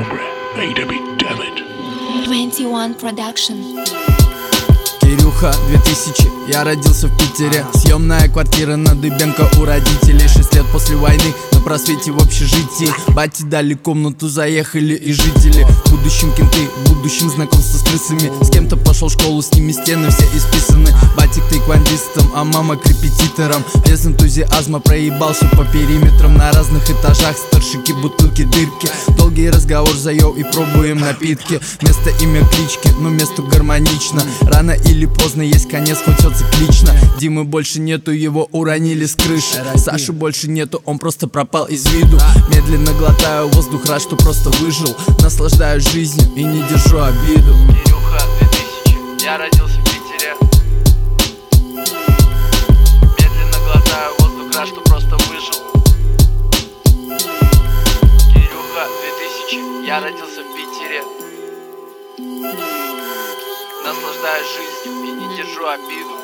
Cobra made a bit, damn it. 21 Production. Кирюха, 2000, я родился в Питере. Съемная квартира на Дыбенко у родителей. 6 лет после войны на просвете в общежитии. Бати дали комнату, заехали и жители. В будущем кенты, в будущем знакомство с крысами. С кем-то пошел в школу, с ними стены все исписаны. Батик тайквандистом, а мама к репетиторам. Без энтузиазма проебался по периметрам. На разных этажах старшики, бутылки, дырки. Долгий разговор за йоу и пробуем напитки. Место, имя, клички, но месту гармонично. Рано или поздно есть конец, хоть все циклично. Димы больше нету, его уронили с крыши. Саши больше нету, он просто пропал из виду. Медленно глотаю воздух, рад, что просто выжил. Наслаждаюсь жизнью и не держу обиду. Кирюха, 2000, я родился в Питере. Медленно глотаю воздух, рад, что просто выжил. Кирюха, 2000, я родился в Питере. Наслаждаюсь жизнью и не держу обиду.